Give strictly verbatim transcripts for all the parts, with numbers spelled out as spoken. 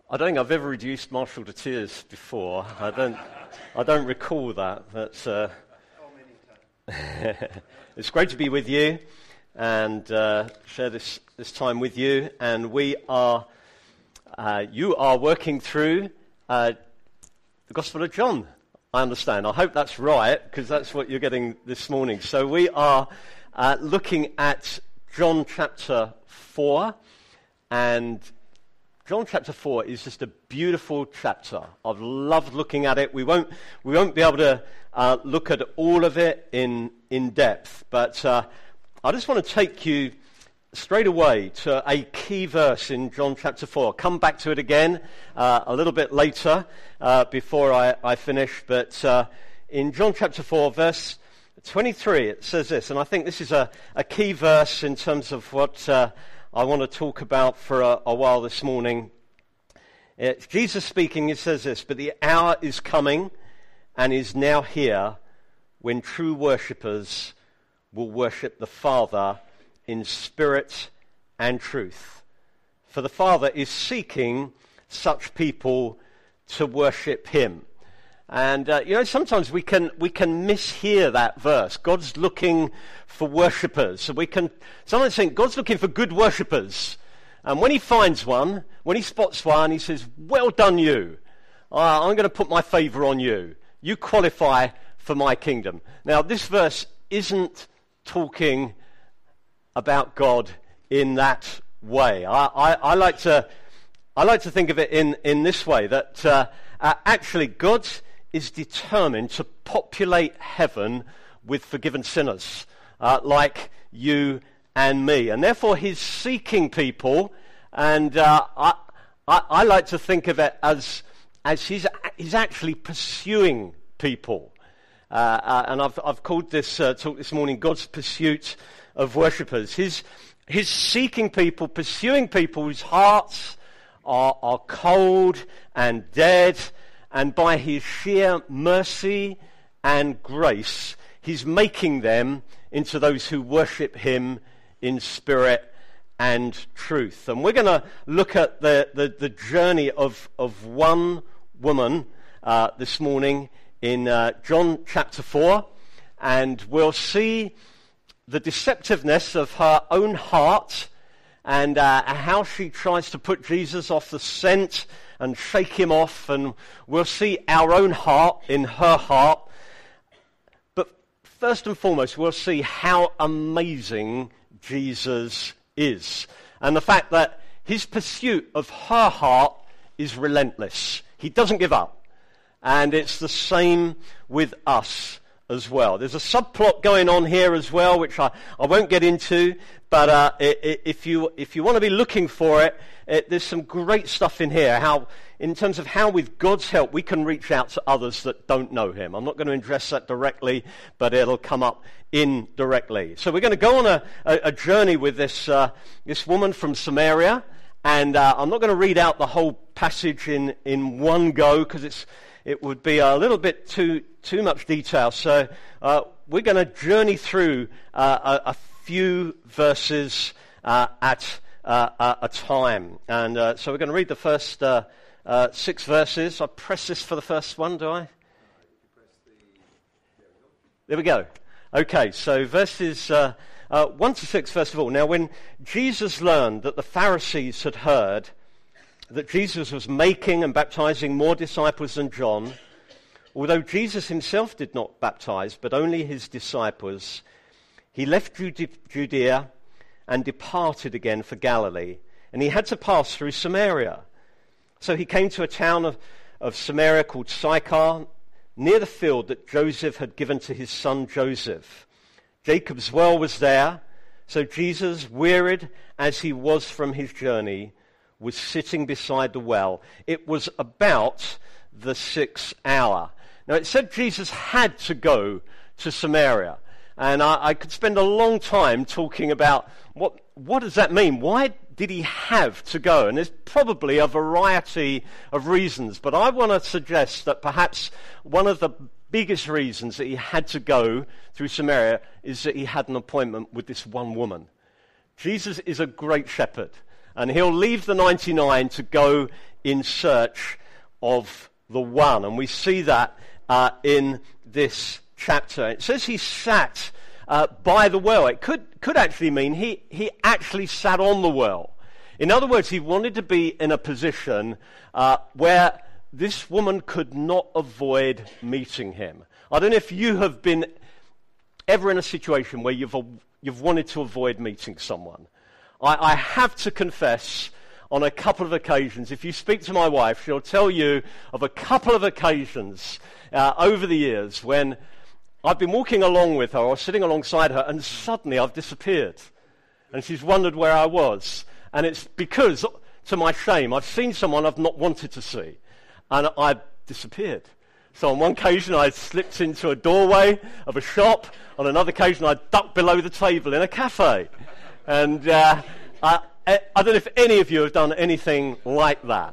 I don't think I've ever reduced Marshall to tears before. I don't. I don't recall that. That's. Uh, it's great to be with you and uh, share this this time with you. And we are. Uh, you are working through uh, the Gospel of John. I understand. I hope that's right because that's what you're getting this morning. So we are uh, looking at John chapter four, and John chapter four is just a beautiful chapter. I've loved looking at it. We won't we won't be able to uh, look at all of it in in depth, but uh, I just want to take you straight away to a key verse in John chapter four. I'll come back to it again uh, a little bit later uh, before I, I finish, but uh, in John chapter four, verse twenty-three, it says this, and I think this is a, a key verse in terms of what Uh, I want to talk about for a, a while this morning. It's Jesus speaking. He says this, "But the hour is coming and is now here when true worshippers will worship the Father in spirit and truth. For the Father is seeking such people to worship him." And, uh, you know, sometimes we can we can mishear that verse. God's looking for worshippers. So we can sometimes think God's looking for good worshippers. And when he finds one, when he spots one, he says, "Well done you. Uh, I'm going to put my favor on you. You qualify for my kingdom." Now, this verse isn't talking about God in that way. I, I, I like to I like to think of it in, in this way, that uh, uh, actually God's is determined to populate heaven with forgiven sinners uh, like you and me. And therefore he's seeking people, and uh, I, I, I like to think of it as as he's, he's actually pursuing people. Uh, uh, and I've, I've called this uh, talk this morning, God's Pursuit of Worshippers. He's, he's seeking people, pursuing people whose hearts are, are cold and dead, and by his sheer mercy and grace, he's making them into those who worship him in spirit and truth. And we're going to look at the, the, the journey of, of one woman uh, this morning in uh, John chapter four, and we'll see the deceptiveness of her own heart and uh, how she tries to put Jesus off the scent and shake him off, and we'll see our own heart in her heart. But first and foremost, we'll see how amazing Jesus is, and the fact that his pursuit of her heart is relentless. He doesn't give up, and it's the same with us as well. There's a subplot going on here as well, which I, I won't get into, but uh, it, it, if you if you want to be looking for it, it, there's some great stuff in here, how, in terms of how with God's help we can reach out to others that don't know him. I'm not going to address that directly, but it'll come up indirectly. So we're going to go on a, a, a journey with this uh, this woman from Samaria, and uh, I'm not going to read out the whole passage in, in one go, because it's it would be a little bit too too much detail. So uh, we're going to journey through uh, a, a few verses uh, at uh, a time. And uh, so we're going to read the first uh, uh, six verses. I press this for the first one, do I? There we go. Okay, so verses uh, uh, one to six, first of all. Now, when Jesus learned that the Pharisees had heard that Jesus was making and baptizing more disciples than John, although Jesus himself did not baptize, but only his disciples, he left Judea and departed again for Galilee, and he had to pass through Samaria. So he came to a town of, of Samaria called Sychar, near the field that Joseph had given to his son Joseph. Jacob's well was there, so Jesus, wearied as he was from his journey, was sitting beside the well. It was about the sixth hour. Now, it said Jesus had to go to Samaria. And I, I could spend a long time talking about what what does that mean? Why did he have to go? And there's probably a variety of reasons. But I want to suggest that perhaps one of the biggest reasons that he had to go through Samaria is that he had an appointment with this one woman. Jesus is a great shepherd, and he'll leave the ninety-nine to go in search of the one. And we see that uh, in this chapter. It says he sat uh, by the well. It could, could actually mean he, he actually sat on the well. In other words, he wanted to be in a position uh, where this woman could not avoid meeting him. I don't know if you have been ever in a situation where you've, you've wanted to avoid meeting someone. I, I have to confess, on a couple of occasions, if you speak to my wife, she'll tell you of a couple of occasions uh, over the years when I've been walking along with her or sitting alongside her and suddenly I've disappeared. And she's wondered where I was. And it's because, to my shame, I've seen someone I've not wanted to see. And I've disappeared. So on one occasion I slipped into a doorway of a shop. On another occasion I ducked below the table in a cafe. And uh, I, I don't know if any of you have done anything like that.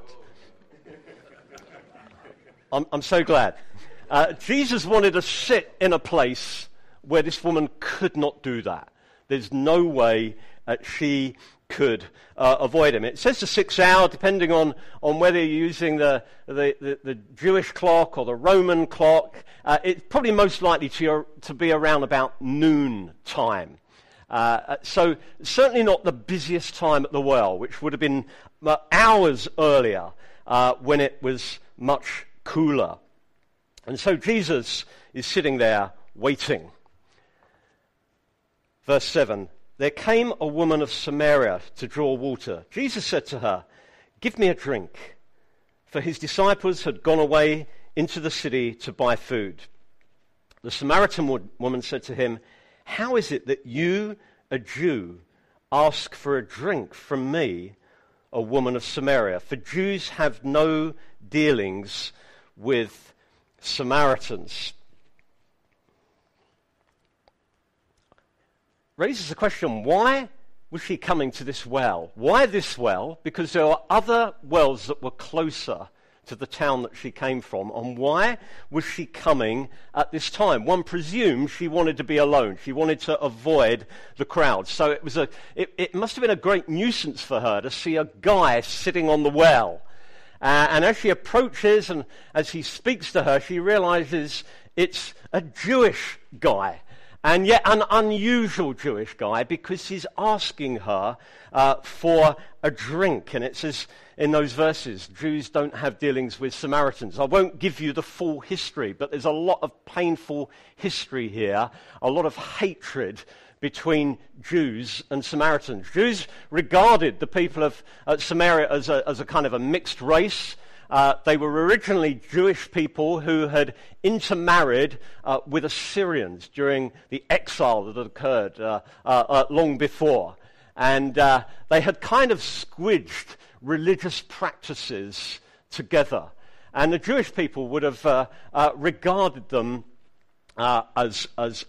I'm, I'm so glad. Uh, Jesus wanted to sit in a place where this woman could not do that. There's no way uh, she could uh, avoid him. It says the sixth hour, depending on, on whether you're using the, the, the, the Jewish clock or the Roman clock. Uh, it's probably most likely to, to be around about noon time. Uh, so certainly not the busiest time at the well, which would have been uh, hours earlier uh, when it was much cooler. And so Jesus is sitting there waiting. Verse seven, there came a woman of Samaria to draw water. Jesus said to her, give me a drink. For his disciples had gone away into the city to buy food. The Samaritan woman said to him, how is it that you, a Jew, ask for a drink from me, a woman of Samaria? For Jews have no dealings with Samaritans. Raises the question, why was she coming to this well? Why this well? Because there are other wells that were closer to the town that she came from. And why was she coming at this time? One presumes she wanted to be alone. She wanted to avoid the crowd. So it was a. It, it must have been a great nuisance for her to see a guy sitting on the well. Uh, and as she approaches and as he speaks to her, she realizes it's a Jewish guy. And yet an unusual Jewish guy, because he's asking her uh, for a drink. And it says in those verses, Jews don't have dealings with Samaritans. I won't give you the full history, but there's a lot of painful history here, a lot of hatred between Jews and Samaritans. Jews regarded the people of uh, Samaria as a, as a kind of a mixed race. Uh, they were originally Jewish people who had intermarried uh, with Assyrians during the exile that had occurred uh, uh, uh, long before. And uh, they had kind of squidged religious practices together. And the Jewish people would have uh, uh, regarded them uh, as, as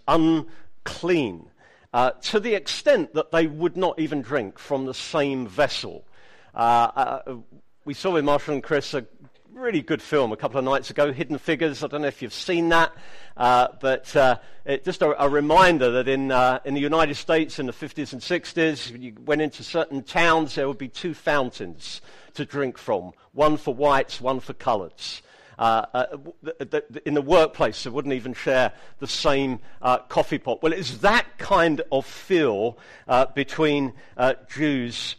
unclean, uh, to the extent that they would not even drink from the same vessel. Uh, uh, We saw with Marshall and Chris a really good film a couple of nights ago, Hidden Figures. I don't know if you've seen that, uh, but uh, it, just a, a reminder that in uh, in the United States in the fifties and sixties, when you went into certain towns, there would be two fountains to drink from, one for whites, one for coloureds. Uh, uh, the, the, in the workplace, they wouldn't even share the same uh, coffee pot. Well, it's that kind of feel uh, between uh, Jews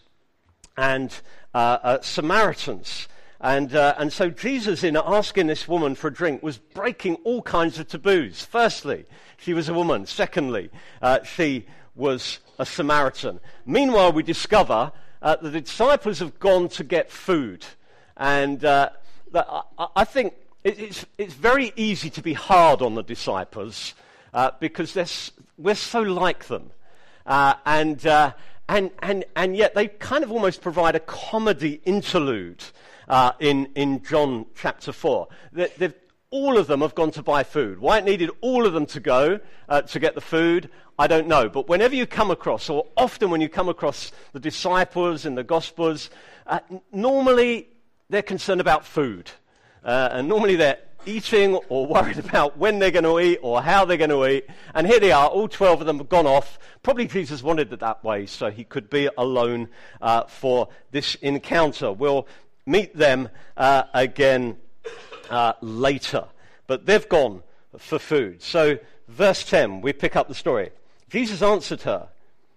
and uh, uh, Samaritans. And uh, and so Jesus, in asking this woman for a drink, was breaking all kinds of taboos. Firstly, she was a woman. Secondly, uh, she was a Samaritan. Meanwhile, we discover uh, that the disciples have gone to get food. And uh, that I, I think it, it's, it's very easy to be hard on the disciples uh, because they're, we're so like them. Uh, and... Uh, And, and and yet they kind of almost provide a comedy interlude uh, in, in John chapter four. They, they've, all of them have gone to buy food. Why it needed all of them to go uh, to get the food, I don't know. But whenever you come across, or often when you come across the disciples in the Gospels, uh, normally they're concerned about food. Uh, and normally they're eating or worried about when they're going to eat or how they're going to eat. And here they are, all twelve of them have gone off. Probably Jesus wanted it that way so he could be alone uh, for this encounter. We'll meet them uh, again uh, later. But they've gone for food. So verse ten, we pick up the story. Jesus answered her,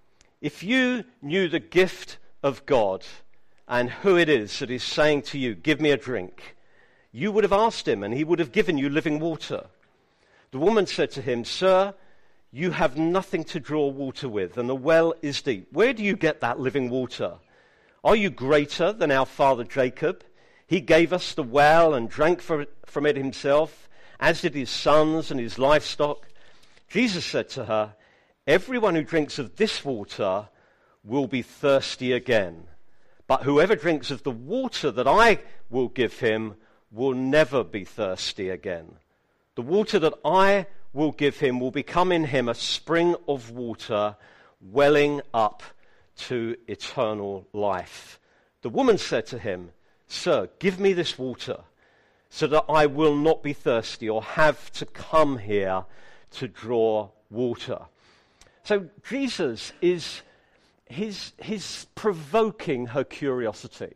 "If you knew the gift of God and who it is that is saying to you, 'Give me a drink,' you would have asked him, and he would have given you living water." The woman said to him, "Sir, you have nothing to draw water with, and the well is deep. Where do you get that living water? Are you greater than our father Jacob? He gave us the well and drank from it himself, as did his sons and his livestock." Jesus said to her, "Everyone who drinks of this water will be thirsty again. But whoever drinks of the water that I will give him will never be thirsty again. The water that I will give him will become in him a spring of water welling up to eternal life." The woman said to him, "Sir, give me this water so that I will not be thirsty or have to come here to draw water." So Jesus is he's, he's provoking her curiosity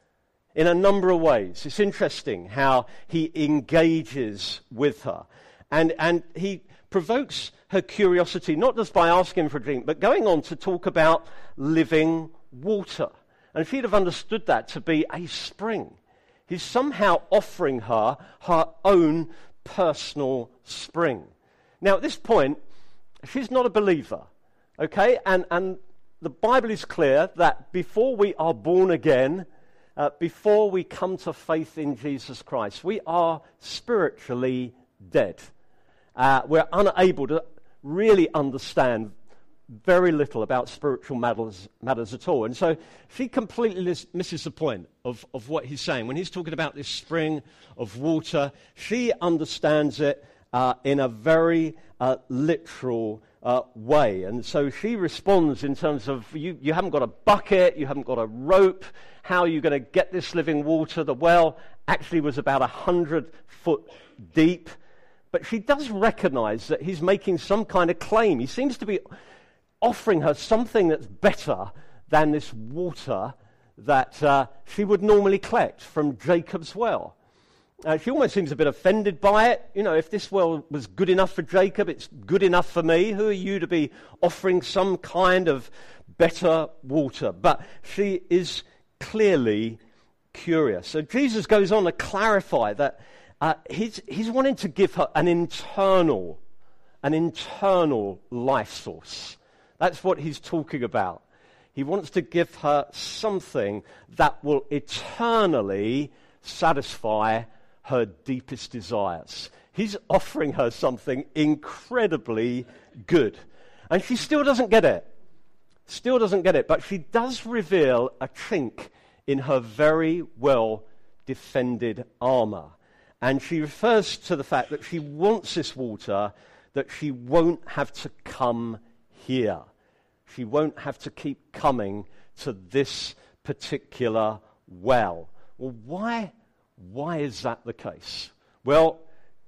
in a number of ways. It's interesting how he engages with her. And, and he provokes her curiosity not just by asking for a drink, but going on to talk about living water. And she'd have understood that to be a spring. He's somehow offering her her own personal spring. Now, at this point, she's not a believer, okay? And, and the Bible is clear that before we are born again, uh, before we come to faith in Jesus Christ, we are spiritually dead. Uh, we're unable to really understand very little about spiritual matters, matters at all. And so she completely lis- misses the point of, of what he's saying. When he's talking about this spring of water, she understands it uh, in a very uh, literal uh, way. And so she responds in terms of, you, you haven't got a bucket, you haven't got a rope, how are you going to get this living water? The well actually was about a hundred foot deep. But she does recognize that he's making some kind of claim. He seems to be offering her something that's better than this water that uh, she would normally collect from Jacob's well. Uh, she almost seems a bit offended by it. You know, if this well was good enough for Jacob, it's good enough for me. Who are you to be offering some kind of better water? But she is clearly curious. So Jesus goes on to clarify that uh, he's, he's wanting to give her an internal, an internal life source. That's what he's talking about. He wants to give her something that will eternally satisfy her deepest desires. He's offering her something incredibly good. And she still doesn't get it. Still doesn't get it. But she does reveal a chink in her very well defended armor. And she refers to the fact that she wants this water, that she won't have to come here. She won't have to keep coming to this particular well. Well, why, why is that the case? Well,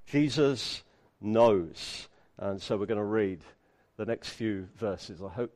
Jesus knows. And so we're going to read the next few verses. I hope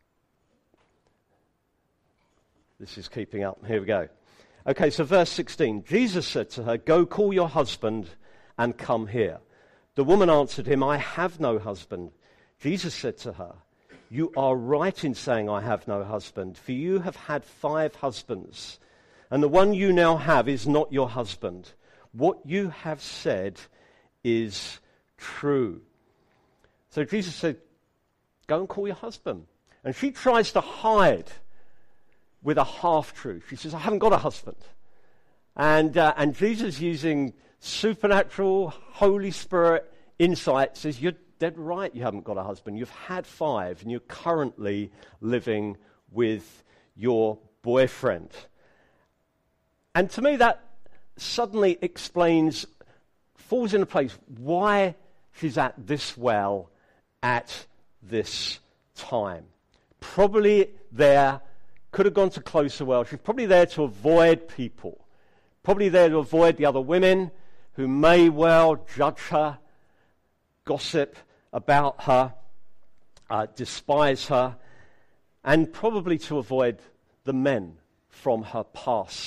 this is keeping up. Here we go. Okay, so verse sixteen. Jesus said to her, "Go call your husband and come here." The woman answered him, "I have no husband." Jesus said to her, "You are right in saying I have no husband, for you have had five husbands, and the one you now have is not your husband. What you have said is true." So Jesus said, "Go and call your husband." And she tries to hide with a half-truth. She says, "I haven't got a husband." And, uh, and Jesus, using supernatural, Holy Spirit insight, says, "You're dead right, you haven't got a husband. You've had five, and you're currently living with your boyfriend." And to me, that suddenly explains, falls into place, why she's at this well at this time. Probably there, could have gone to closer well. She's probably there to avoid people. Probably there to avoid the other women who may well judge her, gossip about her, uh, despise her, and probably to avoid the men from her past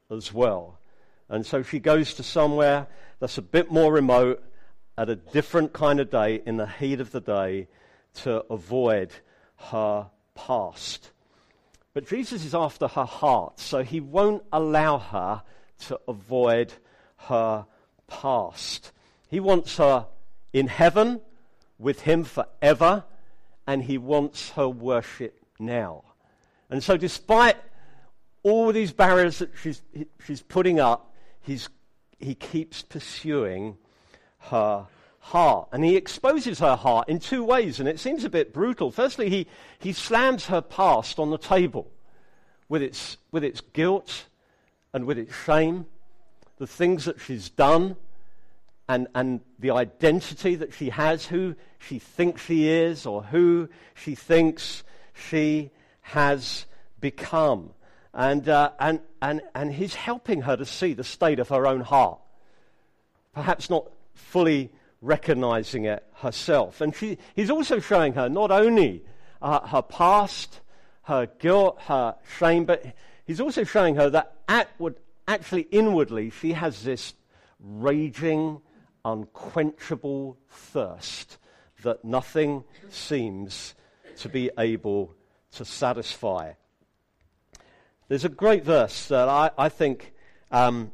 as well. And so she goes to somewhere that's a bit more remote at a different kind of day, in the heat of the day, to avoid her past. But Jesus is after her heart, so he won't allow her to avoid her past. He wants her in heaven with him forever, and he wants her worship now. And so despite all these barriers that she's, she's putting up, he's, he keeps pursuing her heart. And he exposes her heart in two ways, and it seems a bit brutal. Firstly, he, he slams her past on the table with its, with its guilt and with its shame, the things that she's done, and, and the identity that she has, who she thinks she is, or who she thinks she has become. And, uh, and, and, and he's helping her to see the state of her own heart, perhaps not fully recognizing it herself. And she, he's also showing her not only uh, her past, her guilt, her shame, but he's also showing her that outward, actually inwardly she has this raging, unquenchable thirst that nothing seems to be able to satisfy. There's a great verse that I, I think um,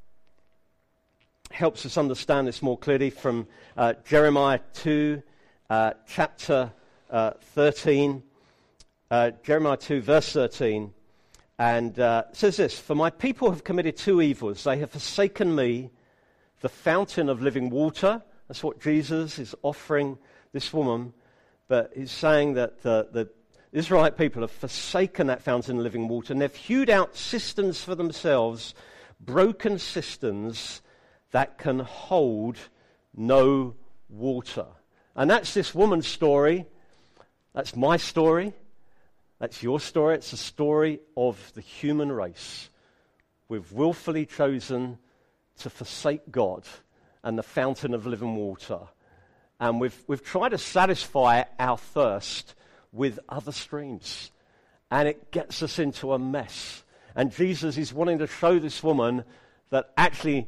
helps us understand this more clearly from uh, Jeremiah two, uh, chapter uh, thirteen. Uh, Jeremiah two, verse thirteen. And uh, it says this: "For my people have committed two evils. They have forsaken me, the fountain of living water." That's what Jesus is offering this woman. But he's saying that the, the Israelite people have forsaken that fountain of living water, and they've hewed out cisterns for themselves, broken cisterns that can hold no water. And that's this woman's story. That's my story. That's your story. It's a story of the human race. We've willfully chosen to forsake God and the fountain of living water. And we've, we've tried to satisfy our thirst with other streams. And it gets us into a mess. And Jesus is wanting to show this woman that actually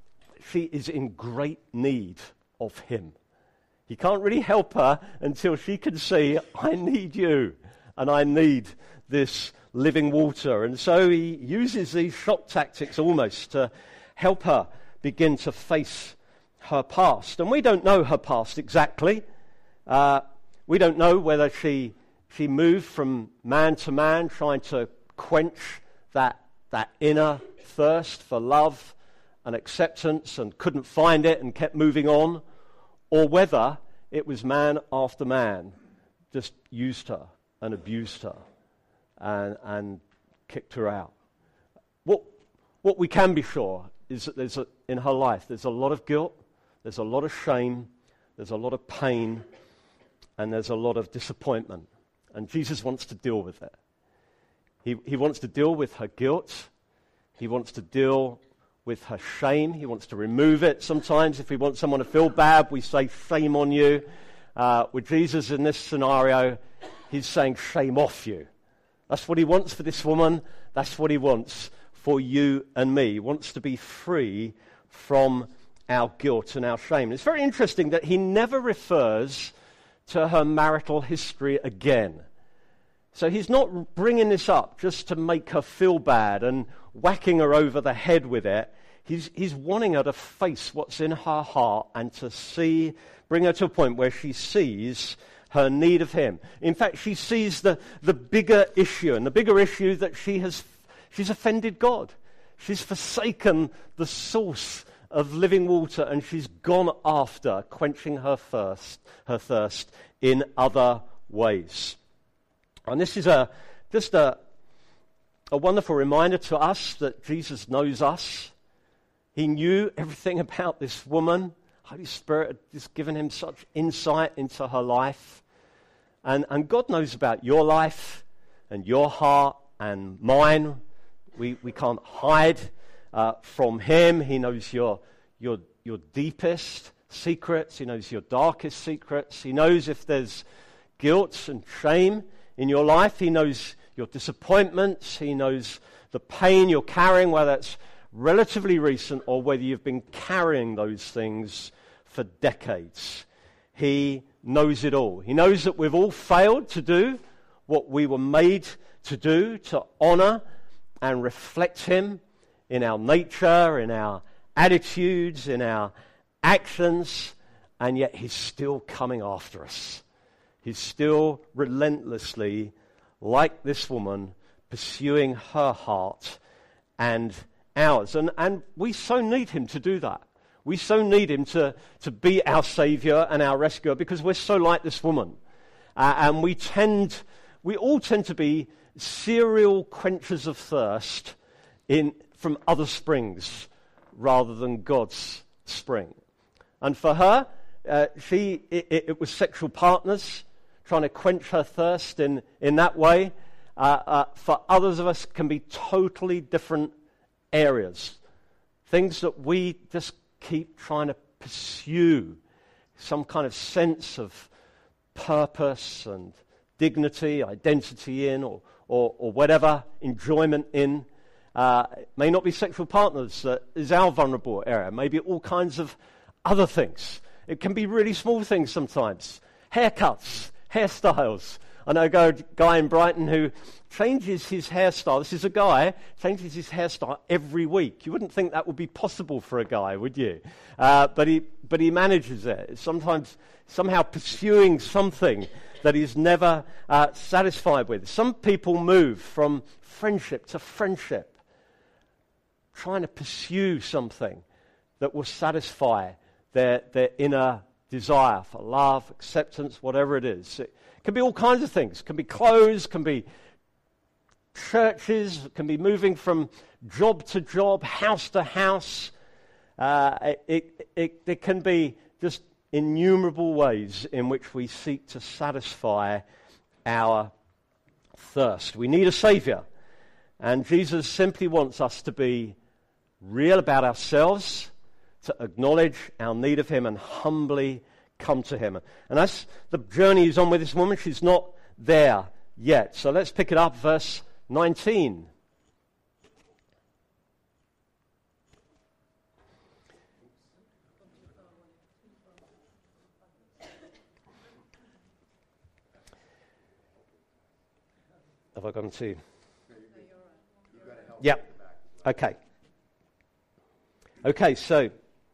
she is in great need of him. He can't really help her until she can see, I need you, and I need this living water. And so he uses these shock tactics almost to help her begin to face her past. And we don't know her past exactly. Uh, we don't know whether she she moved from man to man trying to quench that that inner thirst for love and acceptance and couldn't find it and kept moving on, or whether it was man after man just used her and abused her and, and kicked her out. What, what we can be sure is that there's a, in her life there's a lot of guilt, there's a lot of shame, there's a lot of pain, and there's a lot of disappointment. And Jesus wants to deal with it. He, he wants to deal with her guilt. He wants to deal with her shame. He wants to remove it. Sometimes if we want someone to feel bad, we say, shame on you. Uh, with Jesus in this scenario, he's saying, shame off you. That's what he wants for this woman. That's what he wants for you and me. He wants to be free from our guilt and our shame. It's very interesting that he never refers to her marital history again. So he's not bringing this up just to make her feel bad and whacking her over the head with it. He's, he's wanting her to face what's in her heart and to see, bring her to a point where she sees her need of him. In fact, she sees the, the bigger issue, and the bigger issue that she has, she's offended God. She's forsaken the source of living water, and she's gone after quenching her thirst, her thirst in other ways. And this is a just a, a wonderful reminder to us that Jesus knows us. He knew everything about this woman. Holy Spirit had just given him such insight into her life. And, and God knows about your life and your heart and mine. We, we can't hide uh, from him. He knows your, your, your deepest secrets. He knows your darkest secrets. He knows if there's guilt and shame in your life. He knows your disappointments. He knows the pain you're carrying, whether it's relatively recent or whether you've been carrying those things for decades. He knows it all. He knows that we've all failed to do what we were made to do, to honor and reflect him in our nature, in our attitudes, in our actions, and yet he's still coming after us. He's still relentlessly, like this woman, pursuing her heart and ours. And, and we so need him to do that. We so need him to, to be our Savior and our rescuer because we're so like this woman. Uh, and we tend, we all tend to be serial quenchers of thirst in from other springs rather than God's spring. And for her, uh, she it, it was sexual partners trying to quench her thirst in, in that way. Uh, uh, for others of us, can be totally different areas. Things that we just keep trying to pursue, some kind of sense of purpose and dignity, identity in, or or, or whatever, enjoyment in. Uh, it may not be sexual partners that is our vulnerable area. Maybe all kinds of other things. It can be really small things sometimes. Haircuts, hairstyles. I know a guy in Brighton who changes his hairstyle. This is a guy, changes his hairstyle every week. You wouldn't think that would be possible for a guy, would you? Uh, but he but he manages it. Sometimes somehow pursuing something that he's never uh, satisfied with. Some people move from friendship to friendship, trying to pursue something that will satisfy their, their inner desire for love, acceptance, whatever it is. It can be all kinds of things. It can be clothes, can be churches, it can be moving from job to job, house to house. Uh, it, it, it, it can be just innumerable ways in which we seek to satisfy our thirst. We need a Savior. And Jesus simply wants us to be real about ourselves, to acknowledge our need of him and humbly come to him. And that's the journey he's on with this woman. She's not there yet. So let's pick it up, verse nineteen. Have I gone to? Yeah. Okay. Okay, so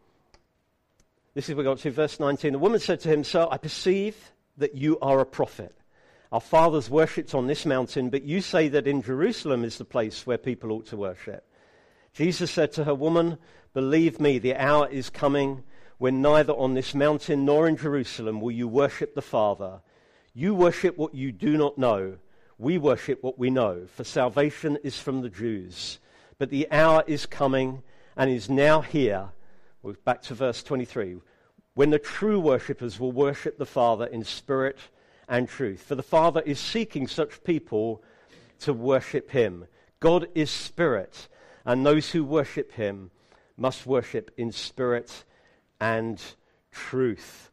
this is where we got to, verse nineteen. The woman said to him, "Sir, I perceive that you are a prophet. Our fathers worshipped on this mountain, but you say that in Jerusalem is the place where people ought to worship." Jesus said to her, "Woman, believe me, the hour is coming when neither on this mountain nor in Jerusalem will you worship the Father. You worship what you do not know. We worship what we know, for salvation is from the Jews. But the hour is coming and is now here." We're back to verse twenty-three. "When the true worshippers will worship the Father in spirit and truth. For the Father is seeking such people to worship him. God is spirit, and those who worship him must worship in spirit and truth."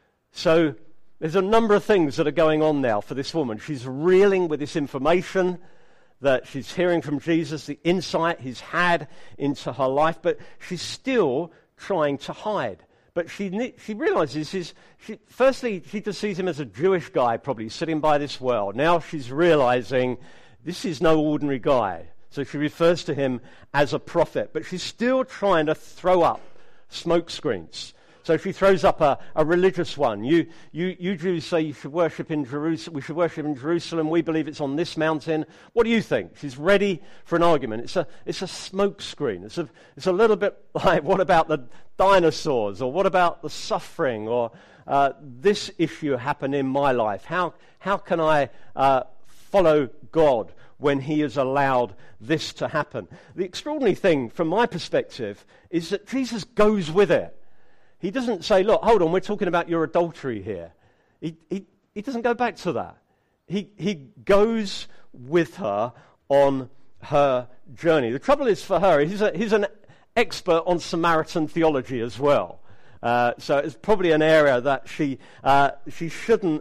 So there's a number of things that are going on now for this woman. She's reeling with this information that she's hearing from Jesus, the insight he's had into her life, but she's still trying to hide. But she she realizes, she's, she, firstly, she just sees him as a Jewish guy probably sitting by this well. Now she's realizing this is no ordinary guy. So she refers to him as a prophet, but she's still trying to throw up smoke screens. So she throws up a, a religious one. You, you, you Jews say you should worship in Jerusalem. We should worship in Jerusalem. We believe it's on this mountain. What do you think? She's ready for an argument. It's a, it's a smoke screen. It's a, it's a little bit like, what about the dinosaurs? Or what about the suffering? Or uh, this issue happened in my life. How, how can I uh, follow God when he has allowed this to happen? The extraordinary thing, from my perspective, is that Jesus goes with it. He doesn't say, "Look, hold on, we're talking about your adultery here." He, he, he doesn't go back to that. He, he goes with her on her journey. The trouble is for her, he's, a, he's an expert on Samaritan theology as well. Uh, so it's probably an area that she, uh, she shouldn't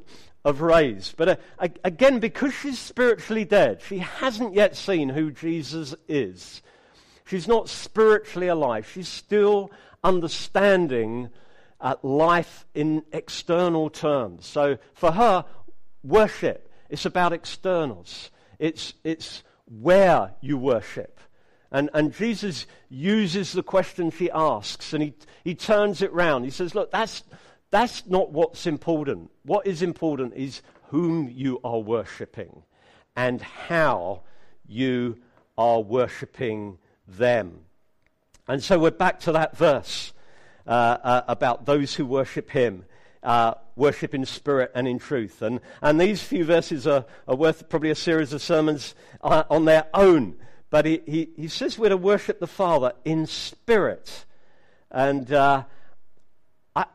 of rays. But uh, again, because she's spiritually dead, she hasn't yet seen who Jesus is. She's not spiritually alive. She's still understanding uh, life in external terms. So for her, worship, it's about externals. It's, it's where you worship. And, and Jesus uses the question she asks, and he, he turns it round. He says, look, that's, that's not what's important. What is important is whom you are worshipping and how you are worshipping them. And so we're back to that verse uh, uh, about those who worship him, uh, worship in spirit and in truth. And, and these few verses are, are worth probably a series of sermons uh, on their own. But he, he, he says we're to worship the Father in spirit. And uh, I,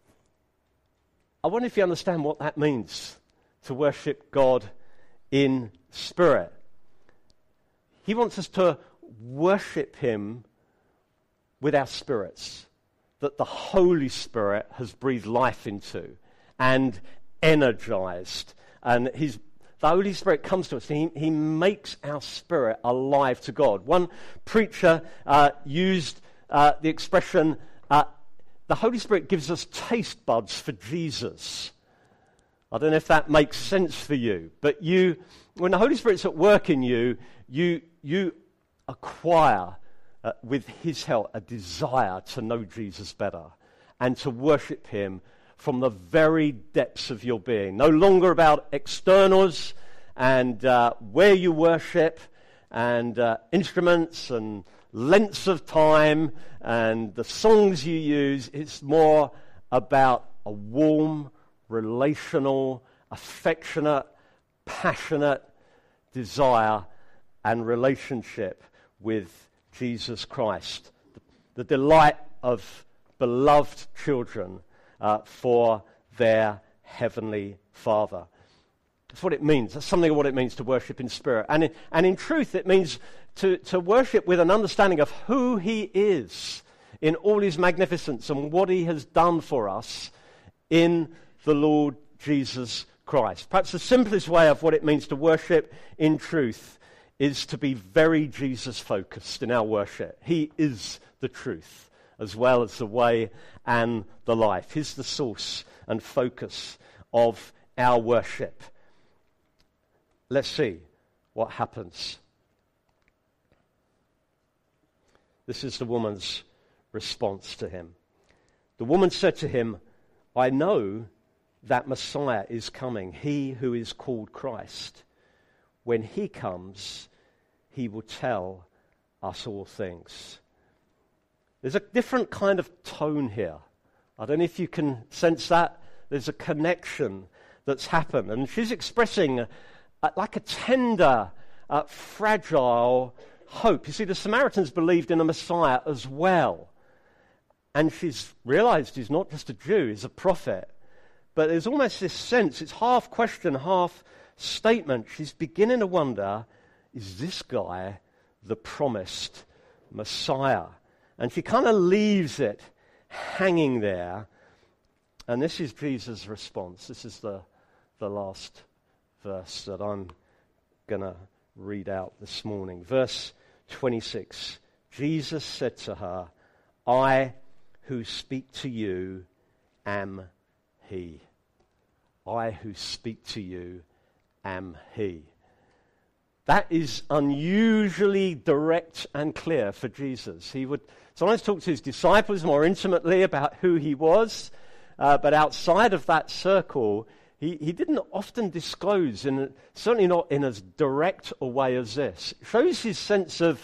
I wonder if you understand what that means, to worship God in spirit. He wants us to worship him with our spirits, that the Holy Spirit has breathed life into and energized. And he's, the Holy Spirit comes to us and he, he makes our spirit alive to God. One preacher uh, used uh, the expression, uh, the Holy Spirit gives us taste buds for Jesus. I don't know if that makes sense for you, but you, when the Holy Spirit's at work in you, you, you acquire, uh, with his help, a desire to know Jesus better and to worship him from the very depths of your being. No longer about externals and uh, where you worship and uh, instruments and lengths of time and the songs you use. It's more about a warm, relational, affectionate, passionate desire and relationship with Jesus Christ. The, the delight of beloved children uh, for their heavenly Father. That's what it means. That's something of what it means to worship in spirit. And in, and in truth, it means to, to worship with an understanding of who he is in all his magnificence and what he has done for us in the Lord Jesus Christ. Perhaps the simplest way of what it means to worship in truth is to be very Jesus-focused in our worship. He is the truth, as well as the way and the life. He's the source and focus of our worship. Let's see what happens. This is the woman's response to him. The woman said to him, I know that Messiah is coming, he who is called Christ. When he comes, he will tell us all things. There's a different kind of tone here. I don't know if you can sense that. There's a connection that's happened. And she's expressing a, a, like a tender, uh, fragile hope. You see, the Samaritans believed in a Messiah as well. And she's realized he's not just a Jew, he's a prophet. But there's almost this sense, it's half question, half statement. She's beginning to wonder, is this guy the promised Messiah? And she kind of leaves it hanging there. And this is Jesus' response. This is the, the last verse that I'm going to read out this morning. Verse twenty-six. Jesus said to her, I who speak to you am he. I who speak to you am he. That is unusually direct and clear for Jesus. He would sometimes talk to his disciples more intimately about who he was, uh, but outside of that circle, he, he didn't often disclose, in, certainly not in as direct a way as this. It shows his sense of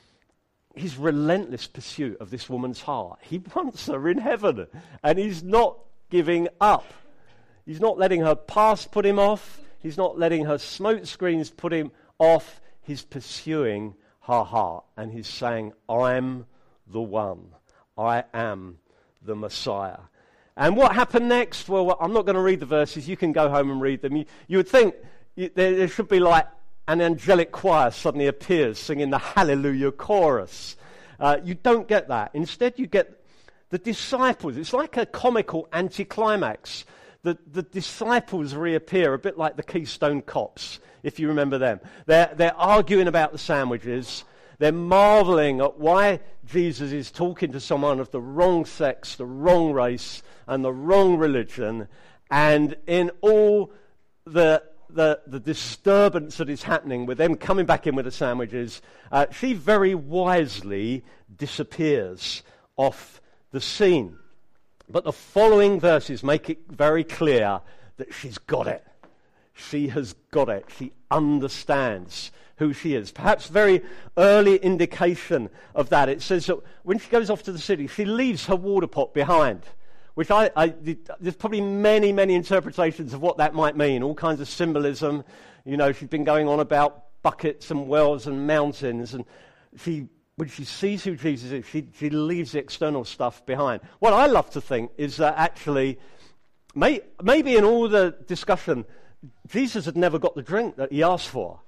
his relentless pursuit of this woman's heart. He wants her in heaven, and he's not giving up. He's not letting her past put him off. He's not letting her smoke screens put him off. He's pursuing her heart, and he's saying, I'm the one. I am the Messiah. And what happened next? Well, I'm not going to read the verses. You can go home and read them. You, you would think you, there, there should be like an angelic choir suddenly appears singing the Hallelujah chorus. Uh, you don't get that. Instead, you get the disciples. It's like a comical anticlimax. the, the disciples reappear a bit like the Keystone Cops, if you remember them. They're, they're arguing about the sandwiches. They're marveling at why Jesus is talking to someone of the wrong sex, the wrong race, and the wrong religion. And in all the the, the disturbance that is happening with them coming back in with the sandwiches, uh, she very wisely disappears off the scene. But the following verses make it very clear that she's got it. She has got it. She understands who she is. Perhaps very early indication of that. It says that when she goes off to the city, she leaves her water pot behind, which I, I there's probably many, many interpretations of what that might mean, all kinds of symbolism. You know, she's been going on about buckets and wells and mountains, and she, when she sees who Jesus is, she, she leaves the external stuff behind. What I love to think is that actually, may, maybe in all the discussion, Jesus had never got the drink that he asked for.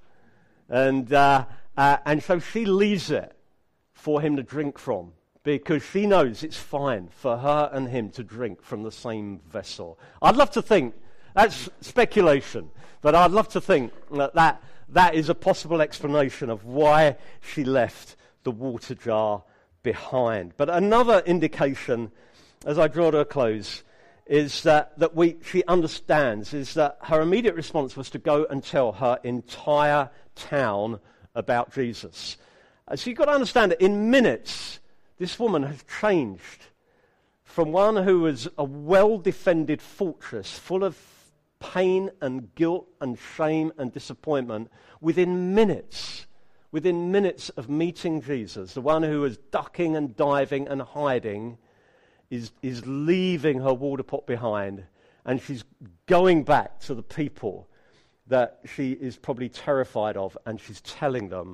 And uh, uh, and so she leaves it for him to drink from, because she knows it's fine for her and him to drink from the same vessel. I'd love to think, that's speculation, but I'd love to think that that, that is a possible explanation of why she left the water jar behind. But another indication, as I draw to a close, is that, that we she understands, is that her immediate response was to go and tell her entire town about Jesus. Uh, so you've got to understand that in minutes, this woman has changed from one who was a well-defended fortress full of pain and guilt and shame and disappointment. Within minutes, within minutes of meeting Jesus, the one who was ducking and diving and hiding is, is leaving her water pot behind, and she's going back to the people that she is probably terrified of, and she's telling them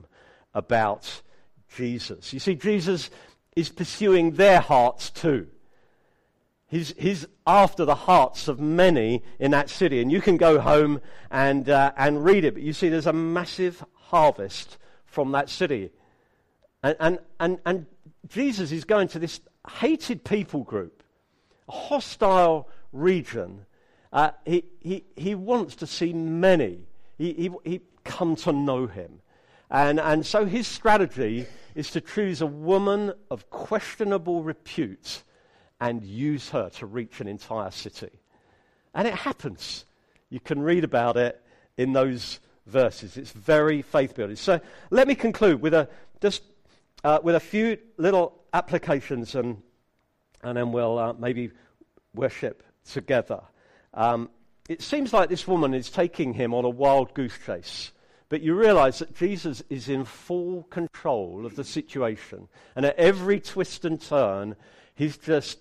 about Jesus. You see, Jesus is pursuing their hearts too. He's, he's after the hearts of many in that city, and you can go home and uh, and read it, but you see there's a massive harvest from that city. And, and, and, and Jesus is going to this hated people group, a hostile region. Uh, he, he, he wants to see many he, he, he come to know him. And, and so his strategy is to choose a woman of questionable repute and use her to reach an entire city. And it happens. You can read about it in those verses. It's very faith-building. So let me conclude with a just uh, with a few little applications, and and then we'll uh, maybe worship together. Um, it seems like this woman is taking him on a wild goose chase, but you realize that Jesus is in full control of the situation, and at every twist and turn, he's just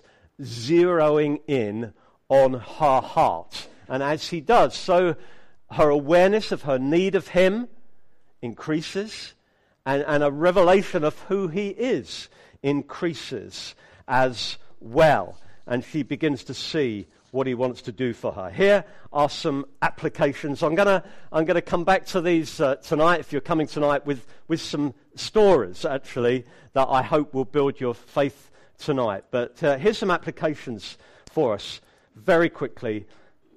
zeroing in on her heart. And as he does, so her awareness of her need of him increases, and, and a revelation of who he is increases as well. And she begins to see what he wants to do for her. Here are some applications. I'm gonna I'm gonna come back to these uh, tonight, if you're coming tonight, with, with some stories, actually, that I hope will build your faith tonight. But uh, here's some applications for us very quickly.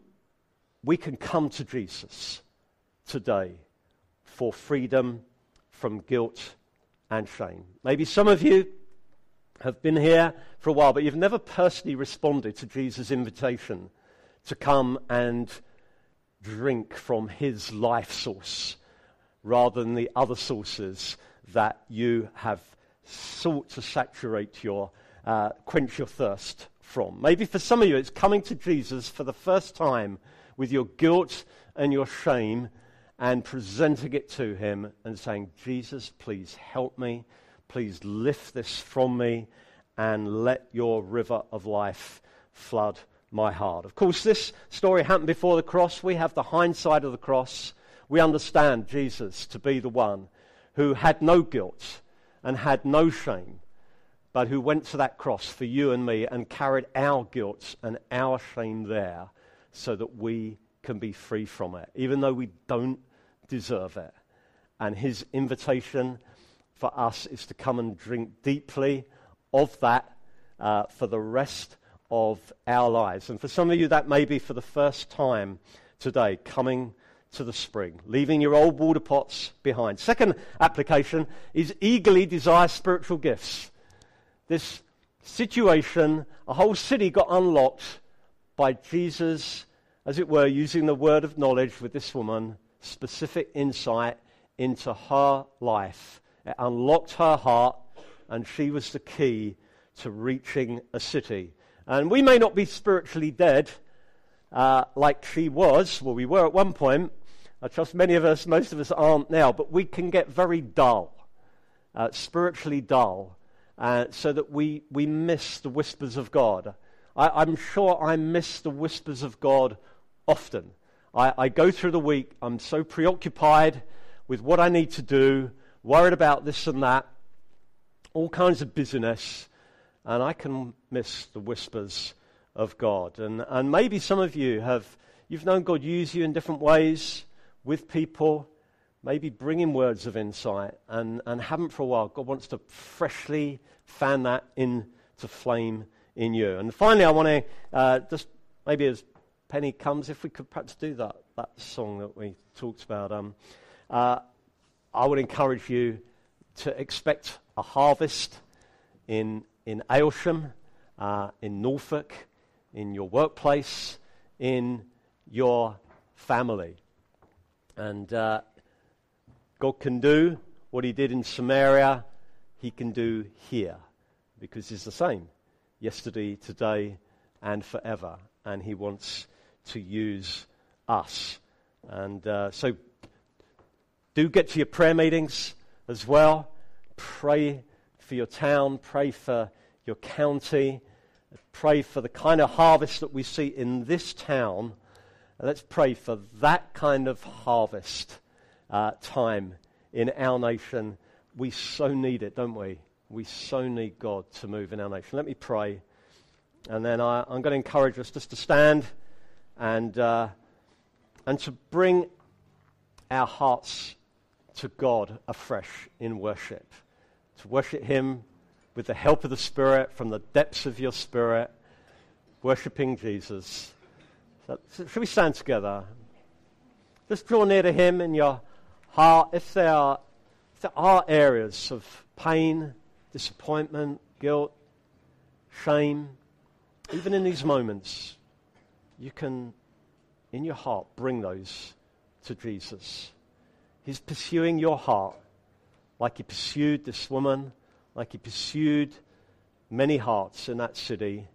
We can come to Jesus today for freedom from guilt and shame. Maybe some of you have been here for a while, but you've never personally responded to Jesus' invitation to come and drink from his life source rather than the other sources that you have sought to saturate your, uh, quench your thirst from. Maybe for some of you it's coming to Jesus for the first time with your guilt and your shame and presenting it to him and saying, Jesus, please help me. Please lift this from me and let your river of life flood my heart. Of course, this story happened before the cross. We have the hindsight of the cross. We understand Jesus to be the one who had no guilt and had no shame, but who went to that cross for you and me and carried our guilt and our shame there so that we can be free from it, even though we don't deserve it. And his invitation for us is to come and drink deeply of that uh, for the rest of our lives. And for some of you, that may be for the first time today, coming to the spring, leaving your old water pots behind. Second application is eagerly desire spiritual gifts. This situation, a whole city got unlocked by Jesus, as it were, using the word of knowledge with this woman, specific insight into her life. It unlocked her heart, and she was the key to reaching a city. And we may not be spiritually dead uh, like she was, well, we were at one point. I trust many of us, most of us aren't now, but we can get very dull, uh, spiritually dull, uh, so that we, we miss the whispers of God. I, I'm sure I miss the whispers of God often. I, I go through the week, I'm so preoccupied with what I need to do, worried about this and that, all kinds of busyness, and I can miss the whispers of God. And, and maybe some of you have, you've known God use you in different ways, with people, maybe bringing words of insight, and, and haven't for a while. God wants to freshly fan that into flame in you. And finally, I want to, uh, just maybe as Penny comes, if we could perhaps do that, that song that we talked about. Um, uh, I would encourage you to expect a harvest in, in Aylsham, uh, in Norfolk, in your workplace, in your family. And uh, God can do what he did in Samaria, he can do here, because he's the same yesterday, today, and forever. And he wants to use us. And uh, so do get to your prayer meetings as well. Pray for your town, pray for your county, pray for the kind of harvest that we see in this town. Let's pray for that kind of harvest uh, time in our nation. We so need it, don't we? We so need God to move in our nation. Let me pray. And then I, I'm going to encourage us just to stand and, uh, and to bring our hearts to God afresh in worship. To worship him with the help of the Spirit, from the depths of your spirit, worshiping Jesus. So, so should we stand together? Just draw near to him in your heart. If there are, if there are areas of pain, disappointment, guilt, shame, even in these moments, you can, in your heart, bring those to Jesus. He's pursuing your heart like he pursued this woman, like he pursued many hearts in that city.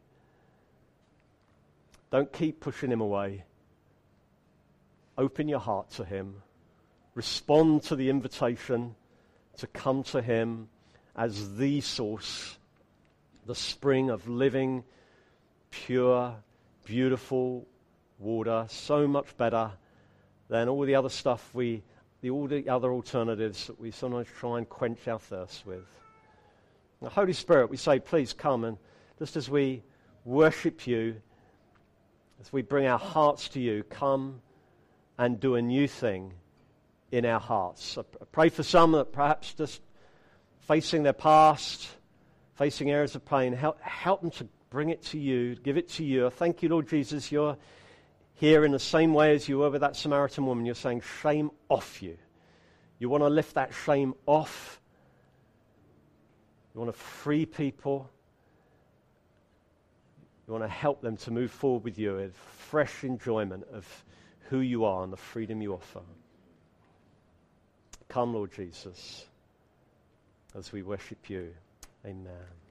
Don't keep pushing him away. Open your heart to him. Respond to the invitation to come to him as the source, the spring of living, pure, beautiful water, so much better than all the other stuff we, the, all the other alternatives that we sometimes try and quench our thirst with. The Holy Spirit, we say, please come, and just as we worship you, as we bring our hearts to you, come and do a new thing in our hearts. I pray for some that perhaps just facing their past, facing areas of pain, help, help them to bring it to you, give it to you. I thank you, Lord Jesus, you're here in the same way as you were with that Samaritan woman. You're saying, shame off you. You want to lift that shame off. You want to free people. You want to help them to move forward with you with fresh enjoyment of who you are and the freedom you offer. Come, Lord Jesus, as we worship you. Amen.